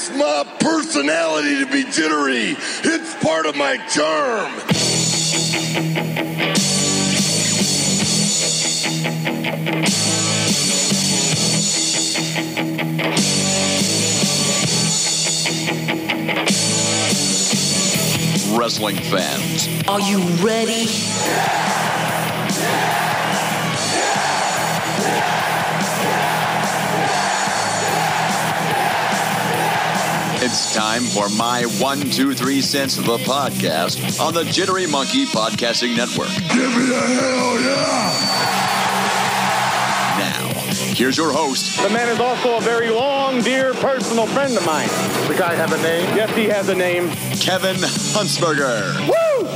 It's my personality to be jittery. It's part of my charm. Wrestling fans, are you ready? It's time for my 1, 2, 3 cents of the podcast on the Jittery Monkey Podcasting Network. Give me a hell yeah! Now, here's your host. The man is also a very long, dear, personal friend of mine. The guy have a name? Yes, he has a name. Kevin Huntsberger. Woo!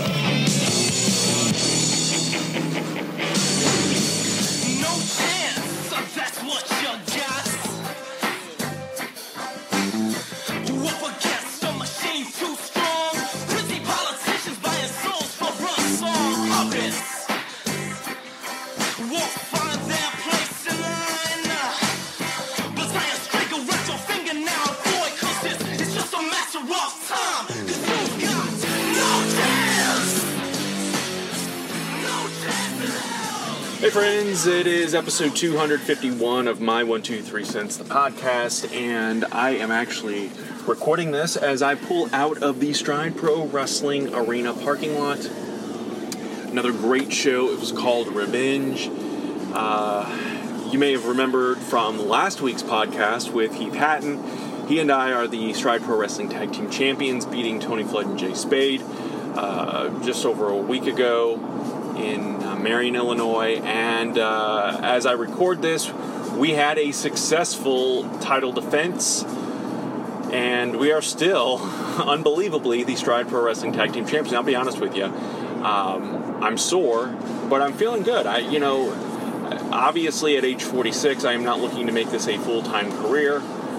Hey friends, it is episode 251 of My 1, 2, 3 Cents, the podcast, and I am actually recording this as I pull out of the Stride Pro Wrestling Arena parking lot. Another great show. It was called Revenge. You may have remembered from last week's podcast with Heath Hatton. He and I are the Stride Pro Wrestling Tag Team Champions, beating Tony Flood and Jay Spade just over a week ago in Marion, Illinois, and as I record this, we had a successful title defense, and we are still, unbelievably, the Stride Pro Wrestling Tag Team Champions. I'll be honest with you, I'm sore, but I'm feeling good. Obviously at age 46, I am not looking to make this a full-time career,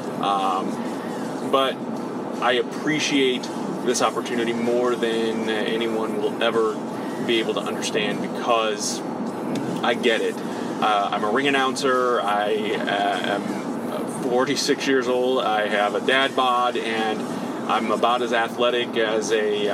but I appreciate this opportunity more than anyone will ever be able to understand, because I get it. I'm a ring announcer. I am 46 years old. I have a dad bod, and I'm about as athletic as a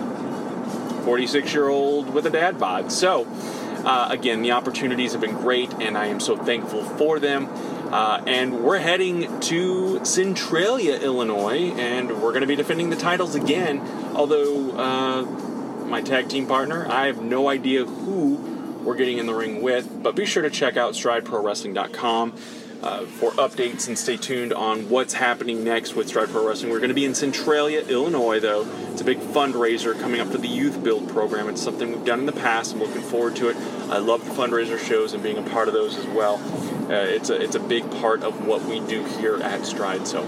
46-year-old with a dad bod. So, again, the opportunities have been great, and I am so thankful for them. And we're heading to Centralia, Illinois, and we're going to be defending the titles again, although my tag team partner, I have no idea who we're getting in the ring with, but be sure to check out StrideProWrestling.com for updates, and stay tuned on what's happening next with Stride Pro Wrestling. We're going to be in Centralia, Illinois, though. It's a big fundraiser coming up for the Youth Build program. It's something we've done in the past. I'm looking forward to it. I love the fundraiser shows and being a part of those as well. It's a big part of what we do here at Stride. So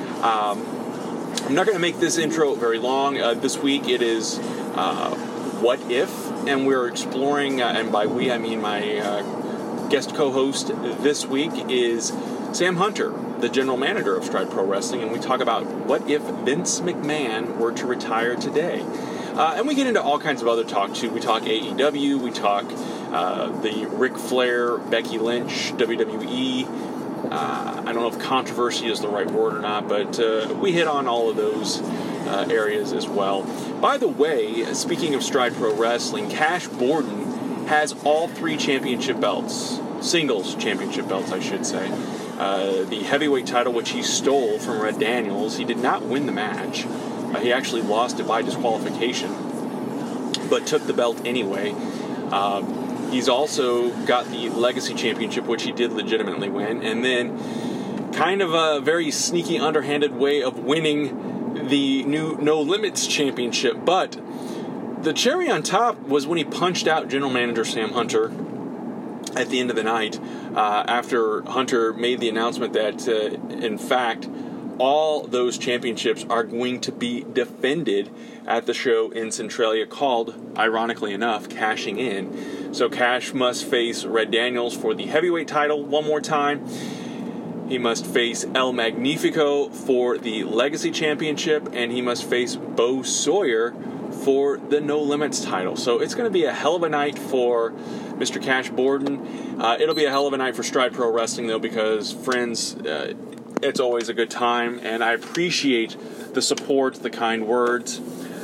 I'm not going to make this intro very long. This week it is What If, and we're exploring, and by we I mean my guest co-host this week is Sam Hunter, the general manager of Stride Pro Wrestling, and we talk about what if Vince McMahon were to retire today. And we get into all kinds of other talk too. We talk AEW, we talk the Ric Flair, Becky Lynch, WWE. I don't know if controversy is the right word or not, but we hit on all of those areas as well. By the way, speaking of Stride Pro Wrestling, Cash Borden has all 3 championship belts, singles championship belts, I should say. The heavyweight title, which he stole from Red Daniels. He did not win the match. He actually lost it by disqualification, but took the belt anyway. He's also got the Legacy Championship, which he did legitimately win, and then kind of a very sneaky, underhanded way of winning the new No Limits Championship. But the cherry on top was when he punched out General Manager Sam Hunter at the end of the night, after Hunter made the announcement that, in fact, all those championships are going to be defended at the show in Centralia called, ironically enough, Cashing In. So Cash must face Red Daniels for the heavyweight title one more time. He must face El Magnifico for the Legacy Championship, and he must face Bo Sawyer for the No Limits title. So it's going to be a hell of a night for Mr. Cash Borden. It'll be a hell of a night for Stride Pro Wrestling, though, because, friends, it's always a good time, and I appreciate the support, the kind words.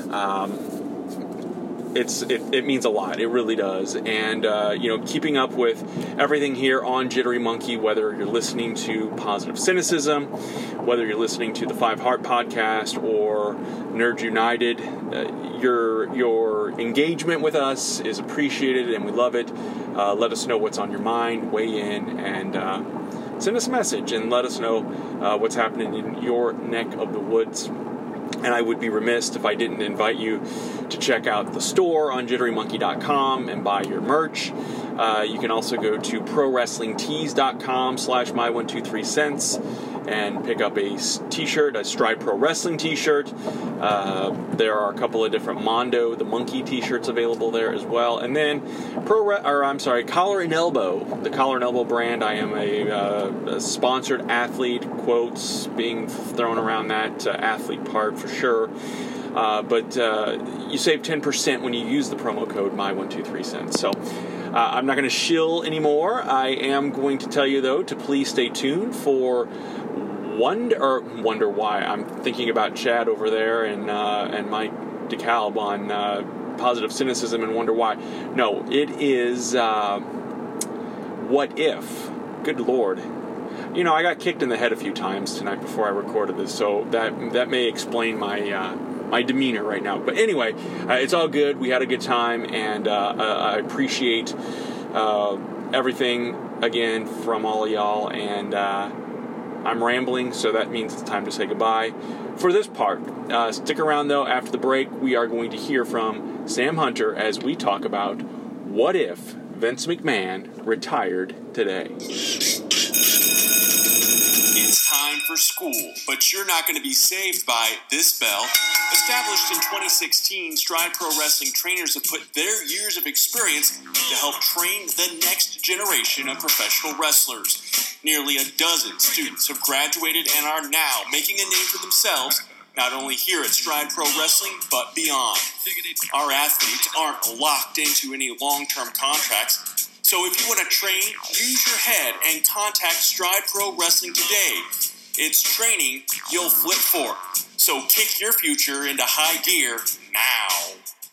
It means a lot. It really does. And, keeping up with everything here on Jittery Monkey, whether you're listening to Positive Cynicism, whether you're listening to the Five Heart Podcast or Nerd United, your engagement with us is appreciated and we love it. Let us know what's on your mind, weigh in, and send us a message and let us know what's happening in your neck of the woods. And I would be remiss if I didn't invite you to check out the store on jitterymonkey.com and buy your merch. You can also go to prowrestlingtees.com/my123cents and pick up a t-shirt, a Stride Pro Wrestling t-shirt. There are a couple of different Mondo, the Monkey t-shirts available there as well. And then Collar and Elbow, the Collar and Elbow brand. I am a sponsored athlete, quotes being thrown around that athlete part for sure. But you save 10% when you use the promo code my123cents. So I'm not going to shill anymore. I am going to tell you, though, to please stay tuned for Wonder Why. I'm thinking about Chad over there and Mike DeKalb on Positive Cynicism and Wonder Why. No, it is What If. Good Lord. I got kicked in the head a few times tonight before I recorded this, so that may explain my demeanor right now. But anyway, it's all good. We had a good time, and I appreciate everything again from all of y'all. And I'm rambling, so that means it's time to say goodbye for this part. Stick around, though. After the break, we are going to hear from Sam Hunter as we talk about what if Vince McMahon retired today. It's time for school, but you're not going to be saved by this bell. Established in 2016, Stride Pro Wrestling trainers have put their years of experience to help train the next generation of professional wrestlers. Nearly a dozen students have graduated and are now making a name for themselves, not only here at Stride Pro Wrestling, but beyond. Our athletes aren't locked into any long-term contracts, so if you want to train, use your head and contact Stride Pro Wrestling today. It's training you'll flip for. So kick your future into high gear now.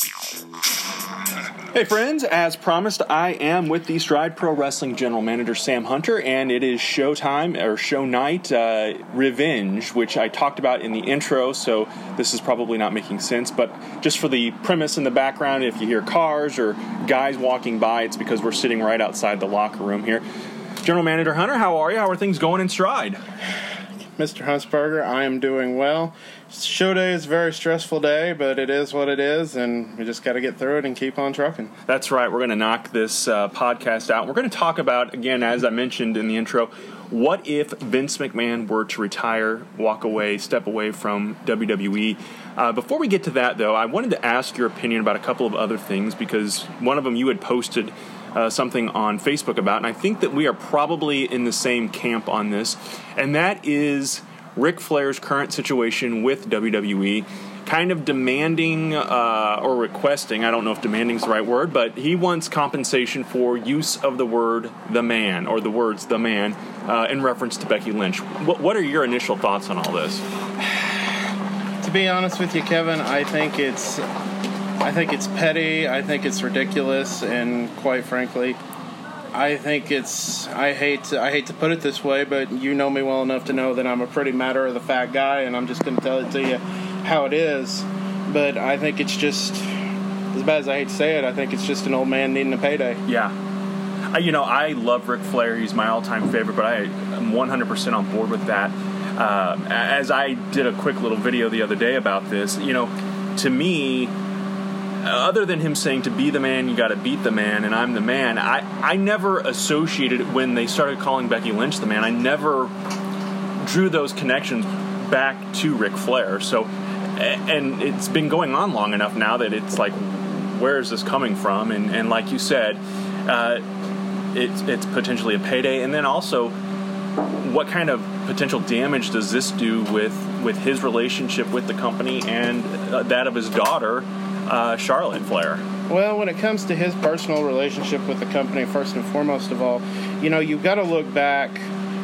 Hey friends, as promised, I am with the Stride Pro Wrestling General Manager Sam Hunter, and it is showtime, or show night, Revenge, which I talked about in the intro, so this is probably not making sense, but just for the premise in the background, if you hear cars or guys walking by, it's because we're sitting right outside the locker room here. General Manager Hunter, how are you? How are things going in Stride? Mr. Huntsberger, I am doing well. Show day is a very stressful day, but it is what it is, and we just got to get through it and keep on trucking. That's right. We're going to knock this podcast out. We're going to talk about, again, as I mentioned in the intro, what if Vince McMahon were to retire, walk away, step away from WWE? Before we get to that, though, I wanted to ask your opinion about a couple of other things, because one of them you had posted something on Facebook about, and I think that we are probably in the same camp on this, and that is Ric Flair's current situation with WWE, kind of demanding or requesting, I don't know if demanding is the right word, but he wants compensation for use of the word the man, or the words the man, in reference to Becky Lynch. What are your initial thoughts on all this? To be honest with you, Kevin, I think it's petty, I think it's ridiculous, and quite frankly, I think I hate to put it this way, but you know me well enough to know that I'm a pretty matter-of-the-fact guy, and I'm just going to tell it to you how it is. But I think it's just, as bad as I hate to say it, I think it's just an old man needing a payday. Yeah. I love Ric Flair. He's my all-time favorite, but I am 100% on board with that. As I did a quick little video the other day about this, to me, other than him saying to be the man, you got to beat the man, and I'm the man, I never associated it when they started calling Becky Lynch the man. I never drew those connections back to Ric Flair. So, and it's been going on long enough now that it's like, where is this coming from? And like you said, it's potentially a payday. And then also, what kind of potential damage does this do with his relationship with the company and that of his daughter, Charlotte Flair? Well, when it comes to his personal relationship with the company, first and foremost of all, you've got to look back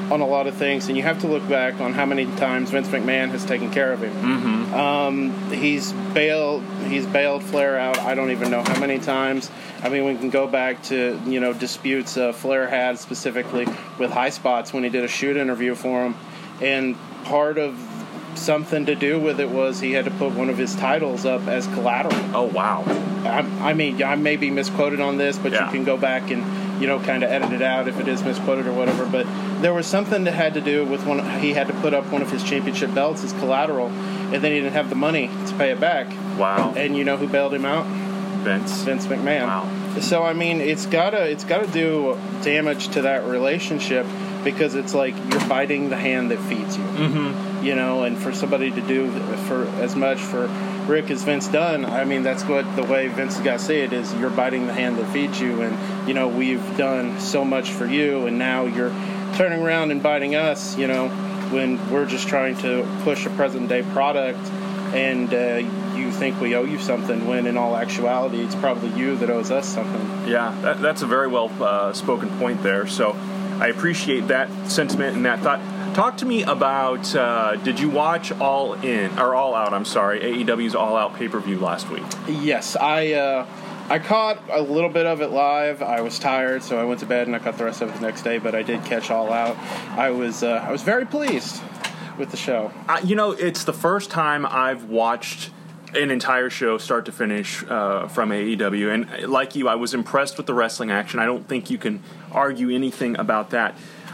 on a lot of things, and you have to look back on how many times Vince McMahon has taken care of him. Mm-hmm. He's bailed Flair out. I don't even know how many times. I mean, we can go back to disputes Flair had specifically with High Spots when he did a shoot interview for him, and part of something to do with it was he had to put one of his titles up as collateral. Oh, wow. I mean, I may be misquoted on this, but you can go back and kind of edit it out if it is misquoted or whatever. But there was something that had to do with he had to put up one of his championship belts as collateral, and then he didn't have the money to pay it back. Wow. And you know who bailed him out? Vince McMahon. Wow. So I mean, it's gotta do damage to that relationship, because it's like you're biting the hand that feeds you. Mm-hmm. And for somebody to do for as much for Rick as Vince done, I mean, that's what the way Vince has got to say it is, you're biting the hand that feeds you, and we've done so much for you, and now you're turning around and biting us, when we're just trying to push a present day product, and you think we owe you something, when in all actuality it's probably you that owes us something. Yeah, that's a very well spoken point there. So I appreciate that sentiment and that thought. Talk to me about, did you watch All Out, AEW's All Out pay-per-view last week? Yes, I caught a little bit of it live. I was tired, so I went to bed, and I caught the rest of it the next day, but I did catch All Out. I was very pleased with the show. It's the first time I've watched an entire show start to finish from AEW, and like you, I was impressed with the wrestling action. I don't think you can argue anything about that.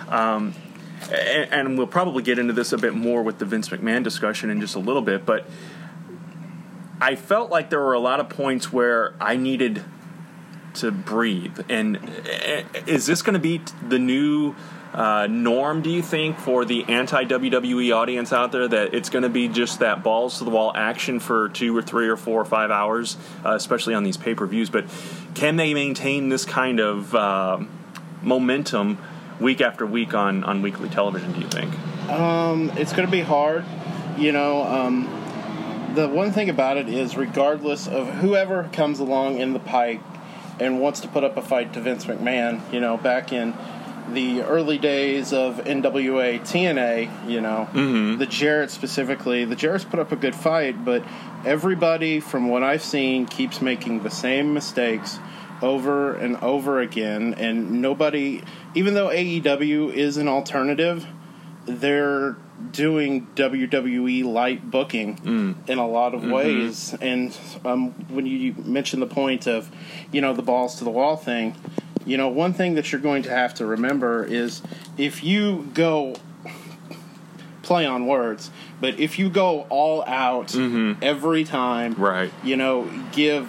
And we'll probably get into this a bit more with the Vince McMahon discussion in just a little bit, but I felt like there were a lot of points where I needed to breathe. And is this going to be the new norm, do you think, for the anti-WWE audience out there, that it's going to be just that balls-to-the-wall action for 2 or 3 or 4 or 5 hours, especially on these pay-per-views? But can they maintain this kind of momentum week after week on weekly television, do you think? It's going to be hard. The one thing about it is, regardless of whoever comes along in the pike and wants to put up a fight to Vince McMahon, back in the early days of NWA TNA, mm-hmm. the Jarretts put up a good fight, but everybody, from what I've seen, keeps making the same mistakes over and over again, and nobody, even though AEW is an alternative, they're doing WWE light booking in a lot of mm-hmm. ways. And when you mention the point of, the balls to the wall thing, one thing that you're going to have to remember is, if you go, play on words, but if you go all out mm-hmm. every time, right? Give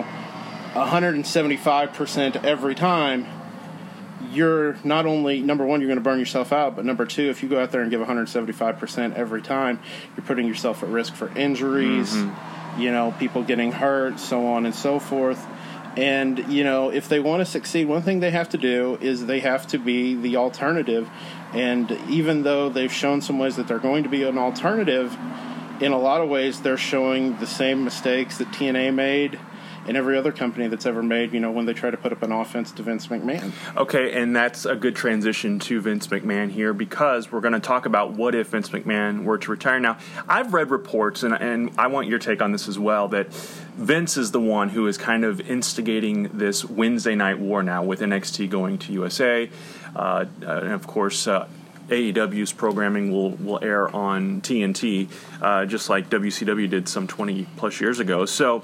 175% every time, you're not only, number one, you're going to burn yourself out, but number two, if you go out there and give 175% every time, you're putting yourself at risk for injuries, mm-hmm. People getting hurt, so on and so forth. And, if they want to succeed, one thing they have to do is they have to be the alternative. And even though they've shown some ways that they're going to be an alternative, in a lot of ways they're showing the same mistakes that TNA made and every other company that's ever made, when they try to put up an offense to Vince McMahon. Okay, and that's a good transition to Vince McMahon here, because we're going to talk about what if Vince McMahon were to retire. Now, I've read reports, and I want your take on this as well, that Vince is the one who is kind of instigating this Wednesday night war now, with NXT going to USA, and of course, AEW's programming will air on TNT, just like WCW did some 20-plus years ago. So,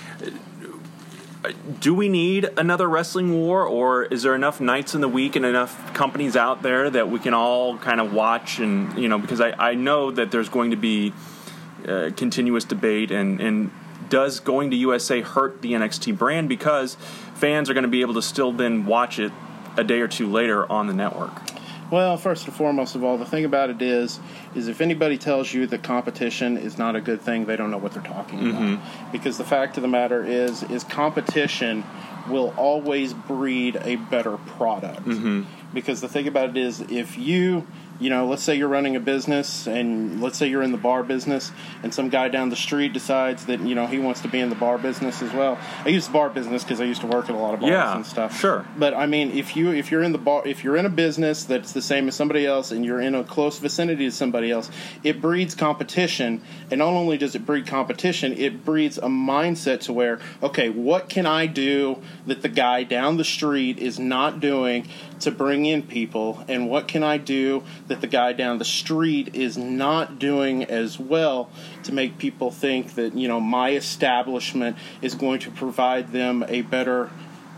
do we need another wrestling war, or is there enough nights in the week and enough companies out there that we can all kind of watch? And because I know that there's going to be continuous debate, and does going to USA hurt the NXT brand, because fans are going to be able to still then watch it a day or two later on the network? Well, first and foremost of all, the thing about it is if anybody tells you that competition is not a good thing, they don't know what they're talking mm-hmm. about. Because the fact of the matter is competition will always breed a better product. Mm-hmm. Because the thing about it is, if you let's say you're running a business, and let's say you're in the bar business, and some guy down the street decides that, he wants to be in the bar business as well. I use bar business because I used to work at a lot of bars and stuff. Sure. But I mean, if you're in the bar, if you're in a business that's the same as somebody else, and you're in a close vicinity to somebody else, it breeds competition. And not only does it breed competition, it breeds a mindset to where, okay, what can I do that the guy down the street is not doing to bring in people, and what can I do that the guy down the street is not doing as well to make people think that, my establishment is going to provide them a better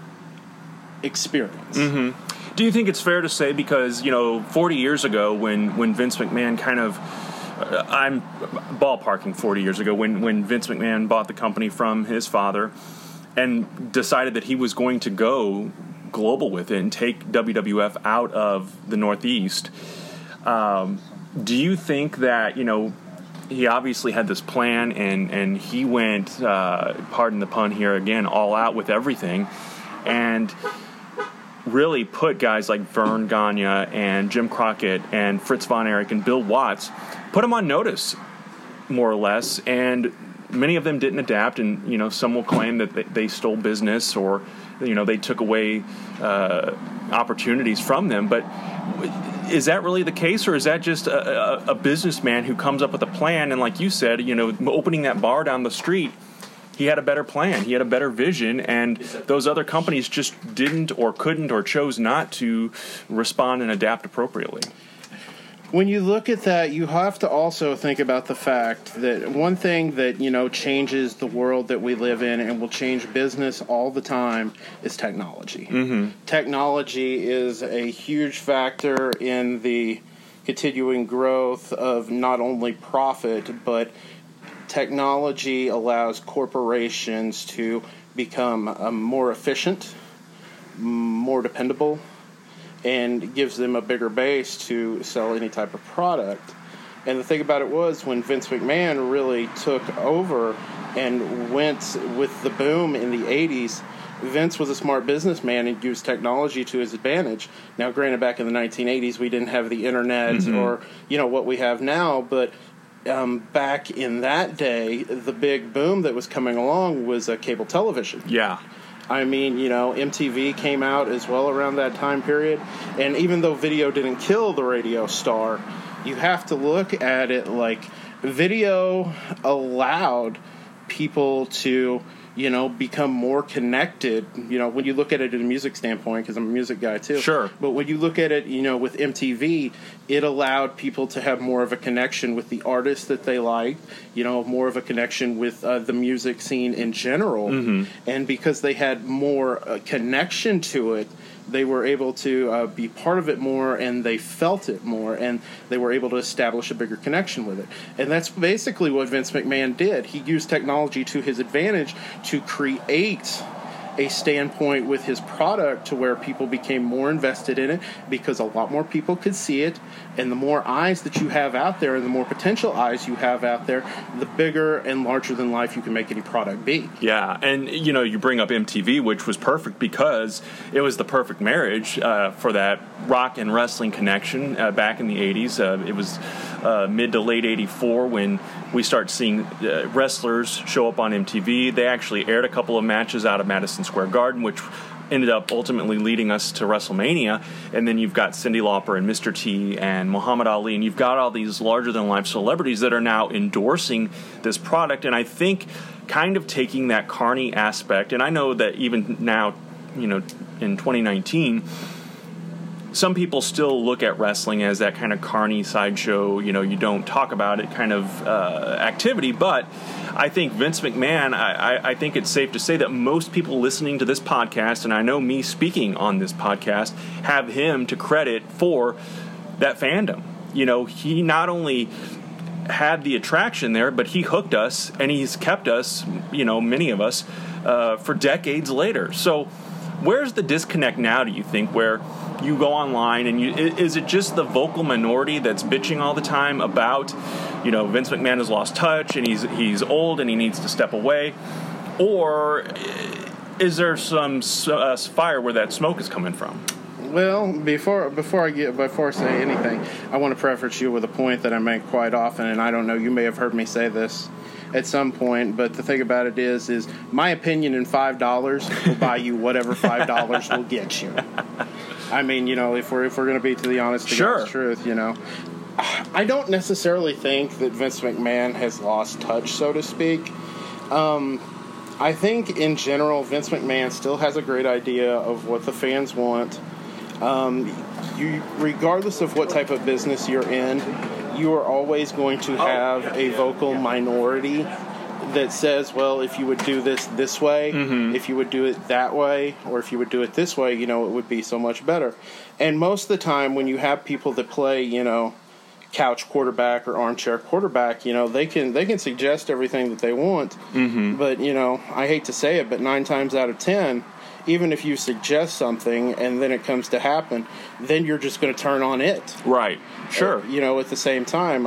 experience. Mm-hmm. Do you think it's fair to say, because, 40 years ago when Vince McMahon kind of, I'm ballparking 40 years ago, when Vince McMahon bought the company from his father and decided that he was going to go global with it and take WWF out of the Northeast, do you think that, he obviously had this plan and he went, pardon the pun here again, all out with everything, and really put guys like Vern Gagne and Jim Crockett and Fritz Von Erich and Bill Watts, put them on notice, more or less, and many of them didn't adapt, and, some will claim that they stole business, or, they took away opportunities from them. But is that really the case, or is that just a businessman who comes up with a plan, and like you said, opening that bar down the street, he had a better plan, he had a better vision, and those other companies just didn't or couldn't or chose not to respond and adapt appropriately? When you look at that, you have to also think about the fact that one thing that, changes the world that we live in and will change business all the time is technology. Mm-hmm. Technology is a huge factor in the continuing growth of not only profit, but technology allows corporations to become more efficient, more dependable, and gives them a bigger base to sell any type of product. And the thing about it was, when Vince McMahon really took over and went with the boom in the 80s, Vince was a smart businessman and used technology to his advantage. Now, granted, back in the 1980s, we didn't have the internet or, what we have now, but back in that day, the big boom that was coming along was cable television. Yeah. I mean, MTV came out as well around that time period. And even though video didn't kill the radio star, you have to look at it like video allowed people to, become more connected, when you look at it in a music standpoint, because I'm a music guy too. Sure. But when you look at it, with MTV, it allowed people to have more of a connection with the artists that they liked, more of a connection with the music scene in general. Mm-hmm. And because they had more connection to it, they were able to be part of it more, and they felt it more, and they were able to establish a bigger connection with it. And that's basically what Vince McMahon did. He used technology to his advantage to create a standpoint with his product to where people became more invested in it, because a lot more people could see it, and the more eyes that you have out there and the more potential eyes you have out there, the bigger and larger than life you can make any product be. Yeah, and you bring up MTV, which was perfect because it was the perfect marriage for that rock and wrestling connection back in the 80s. It was mid to late 84 when we start seeing wrestlers show up on MTV. They actually aired a couple of matches out of Madison Square Garden, which ended up ultimately leading us to WrestleMania. And then you've got Cyndi Lauper and Mr. T and Muhammad Ali, and you've got all these larger-than-life celebrities that are now endorsing this product. And I think kind of taking that carny aspect, and I know that even now, in 2019, some people still look at wrestling as that kind of carny sideshow, you don't talk about it kind of activity. But I think Vince McMahon, I think it's safe to say that most people listening to this podcast, and I know me speaking on this podcast, have him to credit for that fandom. He not only had the attraction there, but he hooked us, and he's kept us, many of us, for decades later. So where's the disconnect now, do you think, where you go online and is it just the vocal minority that's bitching all the time about, Vince McMahon has lost touch and he's old and he needs to step away? Or is there some fire where that smoke is coming from? Well, before I say anything, I want to preface you with a point that I make quite often, and I don't know, you may have heard me say this at some point, but the thing about it is my opinion in $5 will buy you whatever $5 will get you. I mean, if we're going to be to the honest to God's truth, I don't necessarily think that Vince McMahon has lost touch, so to speak. I think in general, Vince McMahon still has a great idea of what the fans want. Regardless of what type of business you're in, you are always going to have a vocal minority that says, well, if you would do this way, if you would do it that way, or if you would do it this way, it would be so much better. And most of the time when you have people that play, couch quarterback or armchair quarterback, they can suggest everything that they want. But, I hate to say it, but 9 times out of 10, even if you suggest something and then it comes to happen, then you're just going to turn on it. Right. Sure. At the same time,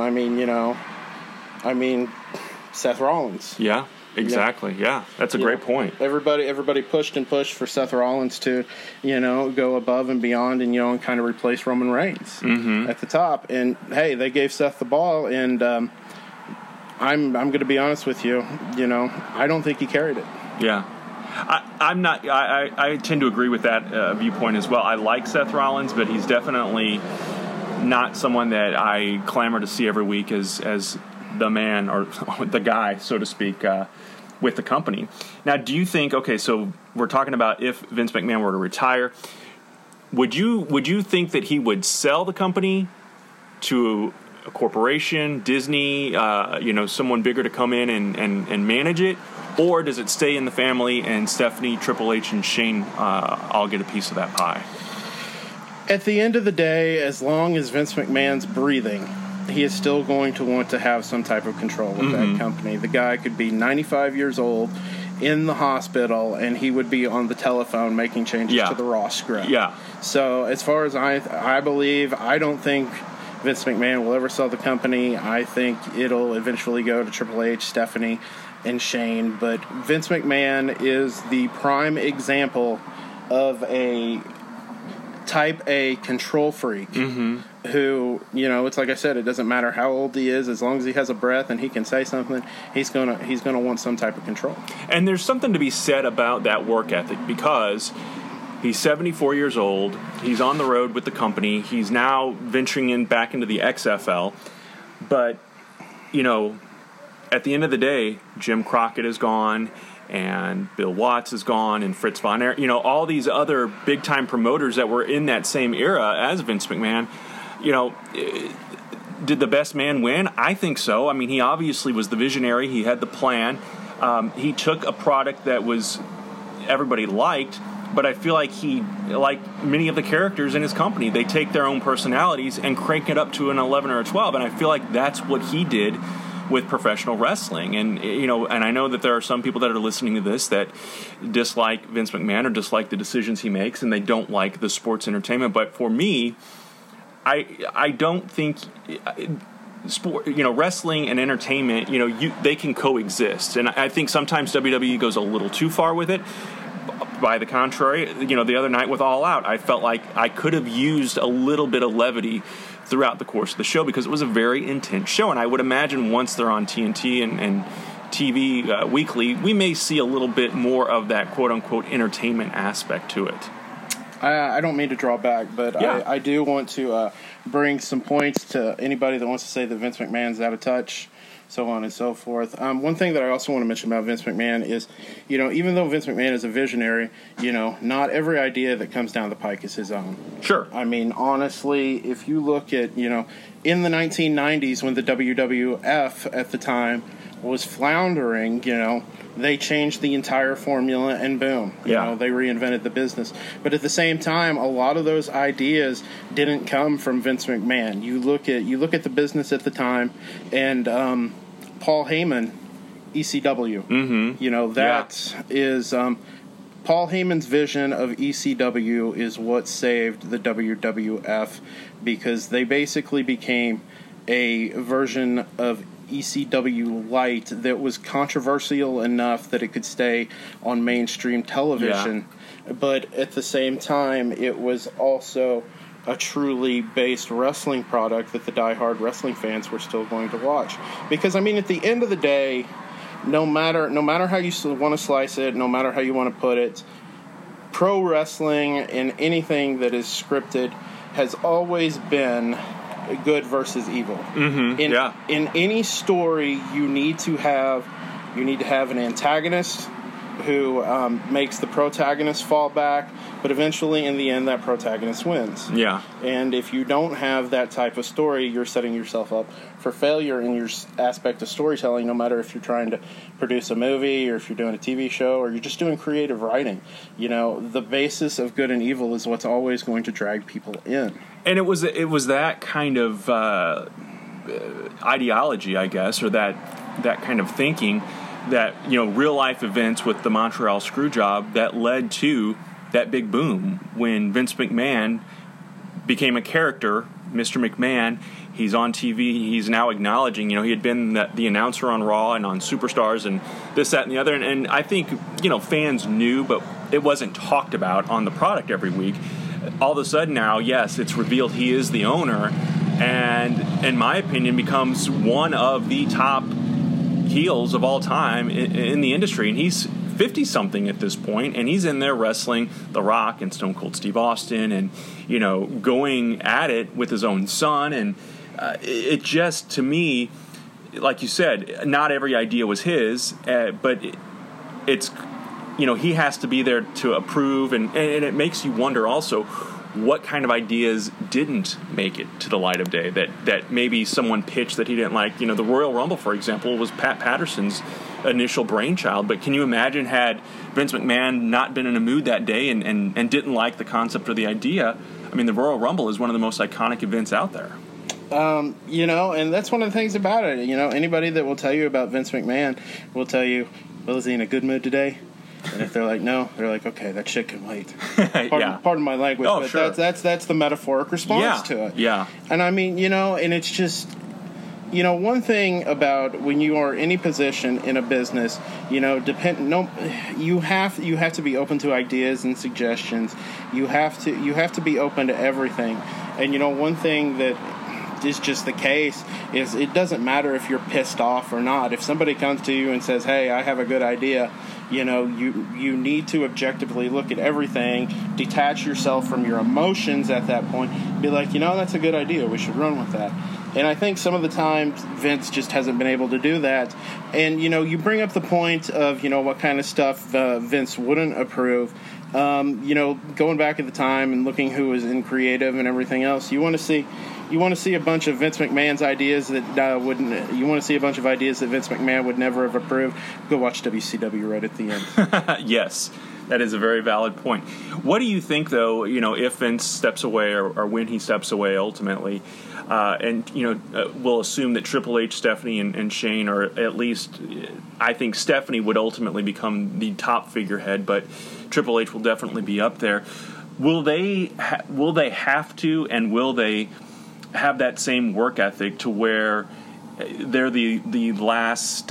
Seth Rollins. Yeah, exactly. Yeah, that's a great point. Everybody pushed and pushed for Seth Rollins to, go above and beyond and, kind of replace Roman Reigns at the top. And, hey, they gave Seth the ball, and I'm going to be honest with you, I don't think he carried it. Yeah. I'm not. I tend to agree with that viewpoint as well. I like Seth Rollins, but he's definitely not someone that I clamor to see every week as the man or the guy, so to speak, with the company. Now, do you think? Okay, so we're talking about if Vince McMahon were to retire, would you think that he would sell the company to a corporation, Disney, someone bigger to come in and manage it? Or does it stay in the family and Stephanie, Triple H, and Shane all get a piece of that pie? At the end of the day, as long as Vince McMahon's breathing, he is still going to want to have some type of control with that company. The guy could be 95 years old in the hospital, and he would be on the telephone making changes to the Raw script. Yeah. So as far as I believe, I don't think Vince McMahon will ever sell the company. I think it'll eventually go to Triple H, Stephanie, and Shane, but Vince McMahon is the prime example of a type A control freak who, it's like I said, it doesn't matter how old he is, as long as he has a breath and he can say something, he's gonna want some type of control. And there's something to be said about that work ethic, because he's 74 years old, he's on the road with the company, he's now venturing back into the XFL, but, at the end of the day, Jim Crockett is gone, and Bill Watts is gone, and Fritz von Erich, all these other big-time promoters that were in that same era as Vince McMahon, did the best man win? I think so. I mean, he obviously was the visionary. He had the plan. He took a product that was everybody liked, but I feel like he, like many of the characters in his company, they take their own personalities and crank it up to an 11 or a 12, and I feel like that's what he did with professional wrestling. And and I know that there are some people that are listening to this that dislike Vince McMahon or dislike the decisions he makes, and they don't like the sports entertainment. But for me, I don't think sport, wrestling and entertainment, they can coexist. And I think sometimes WWE goes a little too far with it. By the contrary, the other night with All Out, I felt like I could have used a little bit of levity throughout the course of the show, because it was a very intense show. And I would imagine once they're on TNT and TV weekly, we may see a little bit more of that quote-unquote entertainment aspect to it. I don't mean to draw back, but I do want to bring some points to anybody that wants to say that Vince McMahon's out of touch, so on and so forth. One thing that I also want to mention about Vince McMahon is, even though Vince McMahon is a visionary, not every idea that comes down the pike is his own. Sure. I mean, honestly, if you look at, in the 1990s when the WWF at the time was floundering, they changed the entire formula and boom, they reinvented the business. But at the same time, a lot of those ideas didn't come from Vince McMahon. You look at the business at the time, and Paul Heyman, ECW. Is Paul Heyman's vision of ECW is what saved the WWF, because they basically became a version of ECW Light that was controversial enough that it could stay on mainstream television. Yeah. But at the same time, it was also a truly based wrestling product that the diehard wrestling fans were still going to watch. Because, I mean, at the end of the day, no matter how you want to slice it, no matter how you want to put it, pro wrestling and anything that is scripted has always been good versus evil. Mm-hmm. In any story, you need to have an antagonist who makes the protagonist fall back, but eventually, in the end, that protagonist wins. Yeah. And if you don't have that type of story, you're setting yourself up for failure in your aspect of storytelling, no matter if you're trying to produce a movie or if you're doing a TV show or you're just doing creative writing. You know, the basis of good and evil is what's always going to drag people in. And it was that kind of ideology, I guess, or that kind of thinking that, you know, real life events with the Montreal Screwjob that led to that big boom when Vince McMahon became a character, Mr. McMahon. He's on TV. He's now acknowledging, you know, he had been the announcer on Raw and on Superstars and this, that, and the other. And I think, you know, fans knew, but it wasn't talked about on the product every week. All of a sudden now, yes, it's revealed he is the owner, and in my opinion, becomes one of the top heels of all time in the industry. And he's 50-something at this point, and he's in there wrestling The Rock and Stone Cold Steve Austin and, you know, going at it with his own son. And it just, to me, like you said, not every idea was his, but it's, you know, he has to be there to approve, and it makes you wonder also what kind of ideas didn't make it to the light of day that maybe someone pitched that he didn't like. You know, the Royal Rumble, for example, was Pat Patterson's initial brainchild, but can you imagine had Vince McMahon not been in a mood that day and didn't like the concept or the idea? I mean, the Royal Rumble is one of the most iconic events out there. You know, and that's one of the things about it. You know, anybody that will tell you about Vince McMahon will tell you, well, is he in a good mood today? And if they're like, no, they're like, okay, that shit can wait. Pardon my language, but sure. that's the metaphoric response to it. Yeah. And I mean, you know, and it's just, you know, one thing about when you are any position in a business, you know, you have to be open to ideas and suggestions. You have to be open to everything. And you know, one thing that is just the case is it doesn't matter if you're pissed off or not. If somebody comes to you and says, hey, I have a good idea, you know, you need to objectively look at everything, detach yourself from your emotions at that point, be like, you know, that's a good idea, we should run with that. And I think some of the times Vince just hasn't been able to do that. And, you know, you bring up the point of, you know, what kind of stuff Vince wouldn't approve. You know, going back at the time and looking who was in creative and everything else, you want to see a bunch of Vince McMahon's ideas that you want to see a bunch of ideas that Vince McMahon would never have approved. Go watch WCW right at the end. Yes, that is a very valid point. What do you think, though, you know, if Vince steps away or when he steps away ultimately, and, you know, we'll assume that Triple H, Stephanie, and Shane, or at least I think Stephanie would ultimately become the top figurehead, but Triple H will definitely be up there. Will they have to, and will they have that same work ethic to where they're the last,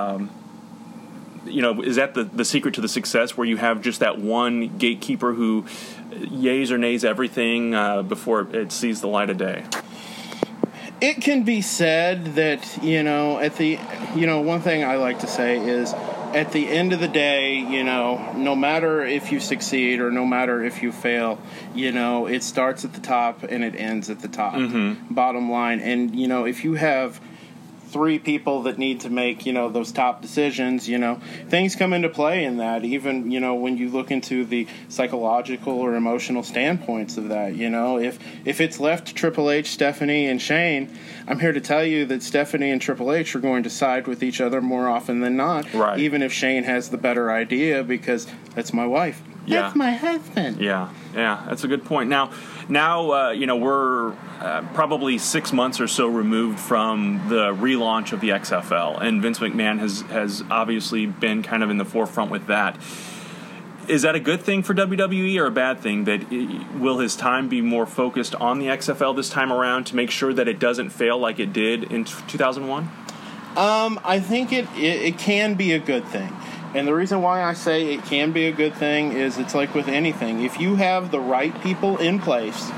you know, is that the secret to the success, where you have just that one gatekeeper who yays or nays everything before it sees the light of day? It can be said that, you know, one thing I like to say is, at the end of the day, you know, no matter if you succeed or no matter if you fail, you know, it starts at the top and it ends at the top. Mm-hmm. Bottom line. And, you know, if you have three people that need to make, you know, those top decisions, you know, things come into play in that. Even, you know, when you look into the psychological or emotional standpoints of that, you know, if it's left to Triple H, Stephanie, and Shane, I'm here to tell you that Stephanie and Triple H are going to side with each other more often than not. Right. Even if Shane has the better idea, because that's my wife. Yeah. That's my husband. Yeah, that's a good point. Now, you know, we're probably 6 months or so removed from the relaunch of the XFL, and Vince McMahon has obviously been kind of in the forefront with that. Is that a good thing for WWE or a bad thing? That will his time be more focused on the XFL this time around to make sure that it doesn't fail like it did in 2001? I think it can be a good thing. And the reason why I say it can be a good thing is it's like with anything. If you have the right people in place,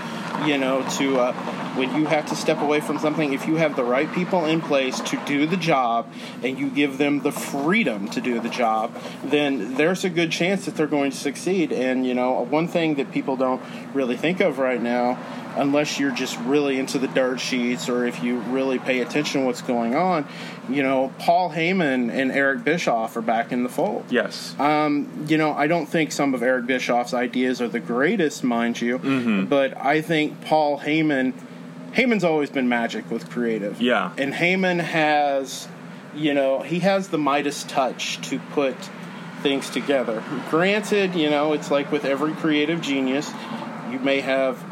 when you have to step away from something, if you have the right people in place to do the job and you give them the freedom to do the job, then there's a good chance that they're going to succeed. And, one thing that people don't really think of right now, unless you're just really into the dirt sheets or if you really pay attention to what's going on, Paul Heyman and Eric Bischoff are back in the fold. Yes. I don't think some of Eric Bischoff's ideas are the greatest, mind you, but I think Paul Heyman's always been magic with creative. Yeah. And Heyman has, he has the Midas touch to put things together. Granted, it's like with every creative genius, you may have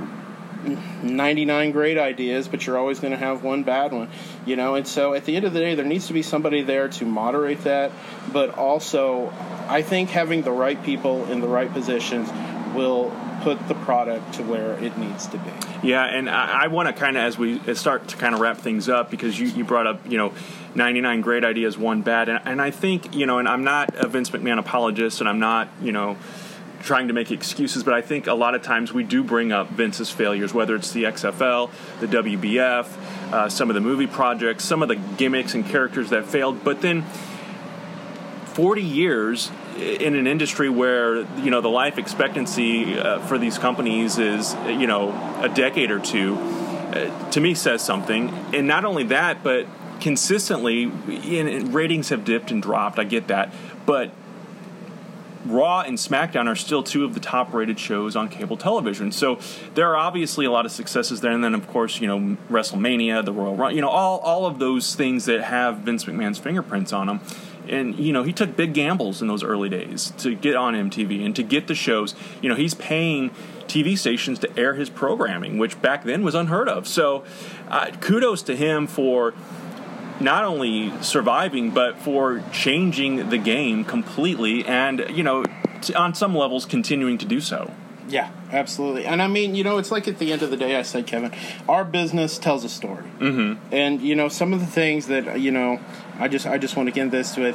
99 great ideas, but you're always going to have one bad one, and so at the end of the day, there needs to be somebody there to moderate that, but also I think having the right people in the right positions will put the product to where it needs to be. Yeah, and I want to kind of, as we start to kind of wrap things up, because you brought up, 99 great ideas, one bad, and I think, and I'm not a Vince McMahon apologist, and I'm not, trying to make excuses, but I think a lot of times we do bring up Vince's failures, whether it's the XFL, the WBF, some of the movie projects, some of the gimmicks and characters that failed, but then 40 years in an industry where, the life expectancy for these companies is, a decade or two, to me says something. And not only that, but consistently, ratings have dipped and dropped, I get that, but Raw and SmackDown are still two of the top-rated shows on cable television. So there are obviously a lot of successes there. And then, of course, WrestleMania, the Royal Rumble, all of those things that have Vince McMahon's fingerprints on them. And, he took big gambles in those early days to get on MTV and to get the shows. He's paying TV stations to air his programming, which back then was unheard of. So kudos to him for not only surviving, but for changing the game completely and, on some levels, continuing to do so. Yeah, absolutely. And I mean, it's like at the end of the day, I said, Kevin, our business tells a story. Mm-hmm. And, some of the things that, I just want to get this with,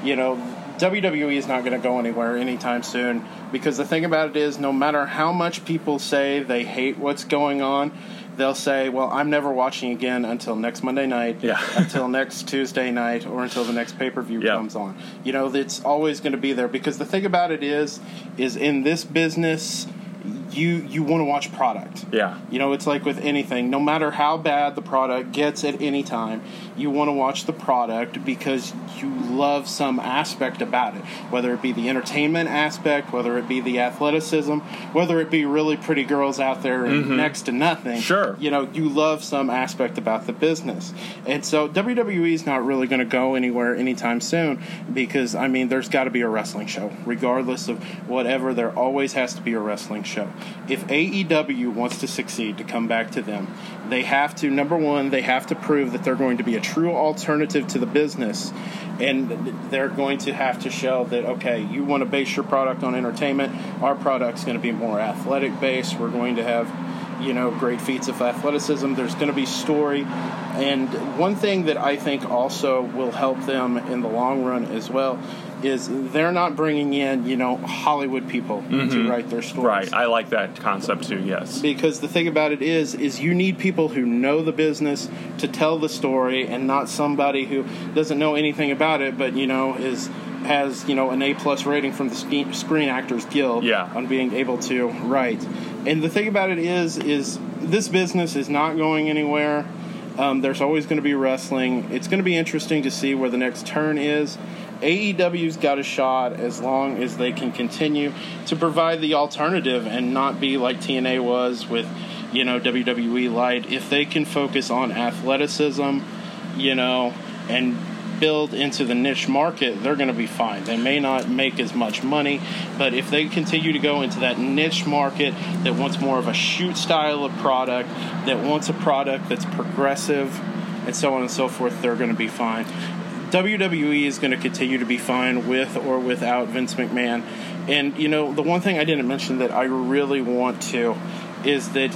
WWE is not going to go anywhere anytime soon, because the thing about it is, no matter how much people say they hate what's going on, they'll say, well, I'm never watching again until next Monday night, until next Tuesday night, or until the next pay-per-view comes on. It's always going to be there, because the thing about it is in this business, you want to watch product. Yeah. It's like with anything. No matter how bad the product gets at any time, you want to watch the product because you love some aspect about it, whether it be the entertainment aspect, whether it be the athleticism, whether it be really pretty girls out there and next to nothing. Sure. You love some aspect about the business. And so WWE is not really going to go anywhere anytime soon, because, I mean, there's got to be a wrestling show. Regardless of whatever, there always has to be a wrestling show. If AEW wants to succeed, to come back to them, they have to, number one, they have to prove that they're going to be a true alternative to the business. And they're going to have to show that, okay, you want to base your product on entertainment. Our product's going to be more athletic based. We're going to have, great feats of athleticism. There's going to be story. And one thing that I think also will help them in the long run as well is they're not bringing in, Hollywood people to write their stories. Right. I like that concept too, yes. Because the thing about it is you need people who know the business to tell the story, and not somebody who doesn't know anything about it, but, has an A+ rating from the Screen Actors Guild on being able to write. And the thing about it is this business is not going anywhere. There's always going to be wrestling. It's going to be interesting to see where the next turn is. AEW's got a shot as long as they can continue to provide the alternative and not be like TNA was with, WWE Light. If they can focus on athleticism, and build into the niche market, they're going to be fine. They may not make as much money, but if they continue to go into that niche market that wants more of a shoot style of product, that wants a product that's progressive, and so on and so forth, they're going to be fine. WWE is going to continue to be fine with or without Vince McMahon. And, the one thing I didn't mention that I really want to is that,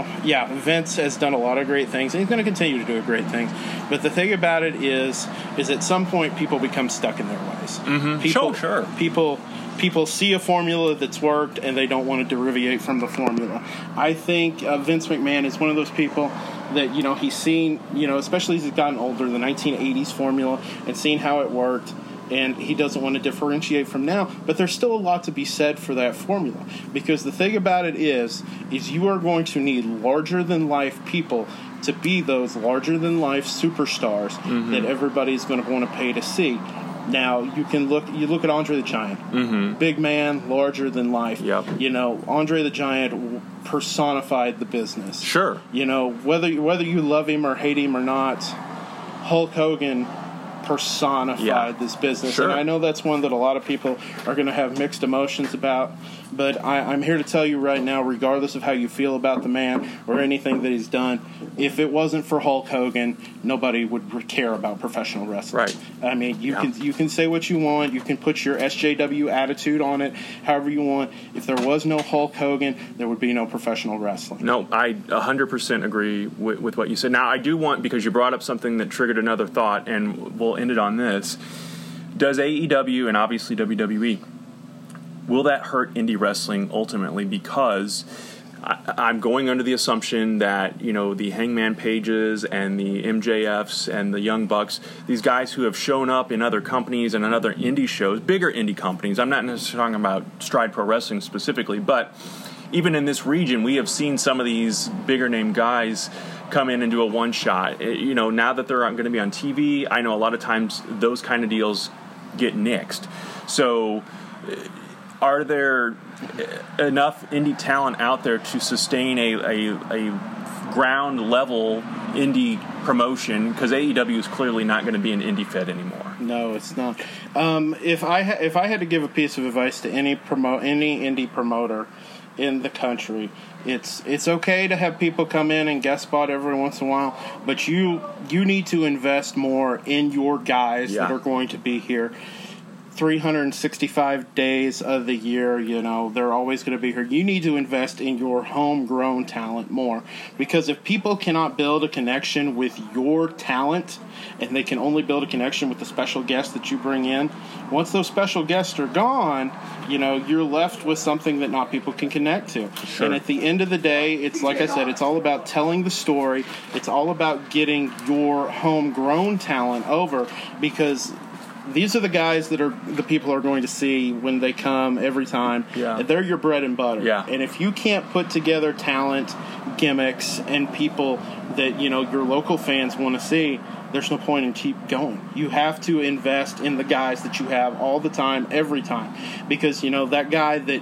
Vince has done a lot of great things, and he's going to continue to do great things. But the thing about it is at some point people become stuck in their ways. Mm-hmm. Sure. People see a formula that's worked, and they don't want to deviate from the formula. I think Vince McMahon is one of those people that, he's seen, especially as he's gotten older, the 1980s formula, and seen how it worked. And he doesn't want to differentiate from now. But there's still a lot to be said for that formula. Because the thing about it is you are going to need larger-than-life people to be those larger-than-life superstars that everybody's going to want to pay to see. Now, you look at Andre the Giant. Big man, larger than life. Yep. Andre the Giant personified the business. Sure. Whether you love him or hate him or not, Hulk Hogan personified this business. Sure. And I know that's one that a lot of people are going to have mixed emotions about, but I'm here to tell you right now, regardless of how you feel about the man or anything that he's done, if it wasn't for Hulk Hogan, nobody would care about professional wrestling. Right. I mean, you can say what you want, you can put your SJW attitude on it, however you want. If there was no Hulk Hogan, there would be no professional wrestling. No, I 100% agree with what you said. Now, I do want, because you brought up something that triggered another thought, and we'll end it on this. Does AEW and obviously WWE, will that hurt indie wrestling ultimately? Because I'm going under the assumption that, the Hangman Pages and the MJFs and the Young Bucks, these guys who have shown up in other companies and in other indie shows, bigger indie companies, I'm not necessarily talking about Stride Pro Wrestling specifically, but even in this region, we have seen some of these bigger name guys come in and do a one-shot. Now that they're going to be on TV, I know a lot of times those kind of deals get nixed. So are there enough indie talent out there to sustain a ground-level indie promotion? Because AEW is clearly not going to be an indie fed anymore. No, it's not. If I had to give a piece of advice to any indie promoter in the country, it's okay to have people come in and guest spot every once in a while, but you need to invest more in your guys that are going to be here 365 days of the year. They're always going to be here. You need to invest in your homegrown talent more, because if people cannot build a connection with your talent, and they can only build a connection with the special guests that you bring in, once those special guests are gone, you're left with something that not people can connect to. Sure. And at the end of the day, it's like I said, it's all about telling the story. It's all about getting your homegrown talent over, because these are the guys that the people are going to see when they come every time. Yeah. They're your bread and butter. Yeah. And if you can't put together talent, gimmicks, and people that your local fans want to see, there's no point in keep going. You have to invest in the guys that you have all the time, every time. Because, that guy that,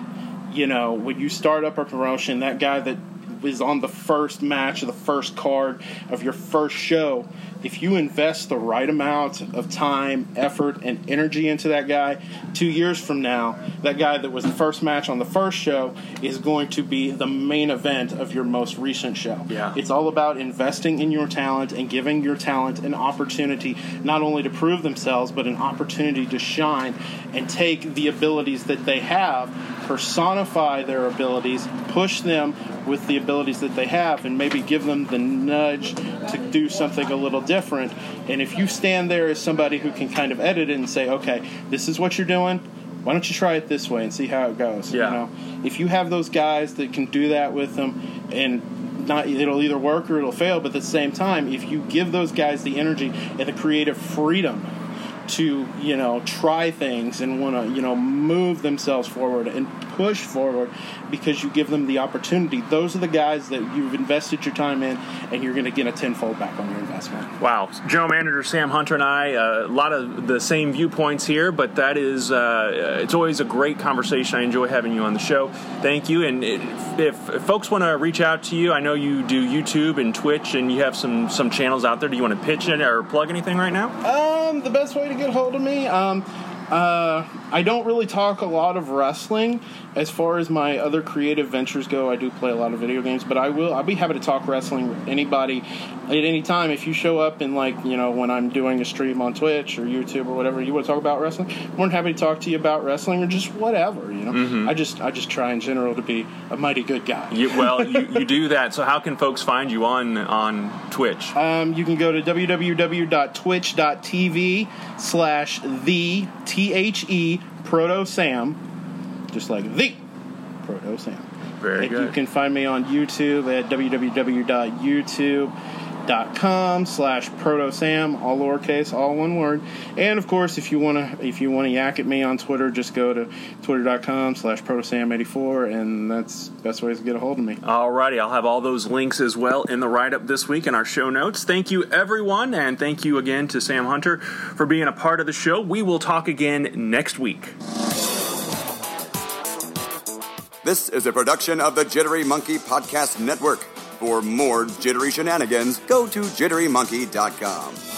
when you start up a promotion, that guy that is on the first match of the first card of your first show, if you invest the right amount of time, effort, and energy into that guy, 2 years from now, that guy that was the first match on the first show is going to be the main event of your most recent show. Yeah. It's all about investing in your talent and giving your talent an opportunity not only to prove themselves, but an opportunity to shine and take the abilities that they have, personify their abilities, push them with the abilities that they have, and maybe give them the nudge to do something a little different. And if you stand there as somebody who can kind of edit it and say, okay, this is what you're doing, why don't you try it this way and see how it goes? Yeah. If you have those guys that can do that with them, and it'll either work or it'll fail, but at the same time, if you give those guys the energy and the creative freedom to try things and want to move themselves forward and push forward, because you give them the opportunity, those are the guys that you've invested your time in, and you're going to get a tenfold back on your investment. Wow. General Manager Sam Hunter and I, a lot of the same viewpoints here, but that is, it's always a great conversation. I enjoy having you on the show. Thank you. And if folks want to reach out to you, I know you do YouTube and Twitch, and you have some channels out there. Do you want to pitch it or plug anything right now? The best way to get hold of me, I don't really talk a lot of wrestling. As far as my other creative ventures go, I do play a lot of video games, but I'll be happy to talk wrestling with anybody at any time. If you show up and, like, you know, when I'm doing a stream on Twitch or YouTube or whatever, you want to talk about wrestling, I'm more than happy to talk to you about wrestling or just whatever, you know. Mm-hmm. I just try in general to be a mighty good guy. You do that. So how can folks find you on Twitch? You can go to www.twitch.tv/the Proto Sam, just like the Proto Sam. Very good. You can find me on YouTube at www.youtube.com/ProtoSam, all lowercase, all one word. And of course, if you wanna yak at me on Twitter, just go to twitter.com/ProtoSam84, and that's the best way to get a hold of me. Alrighty, I'll have all those links as well in the write-up this week in our show notes. Thank you, everyone, and thank you again to Sam Hunter for being a part of the show. We will talk again next week. This is a production of the Jittery Monkey Podcast Network. For more jittery shenanigans, go to jitterymonkey.com.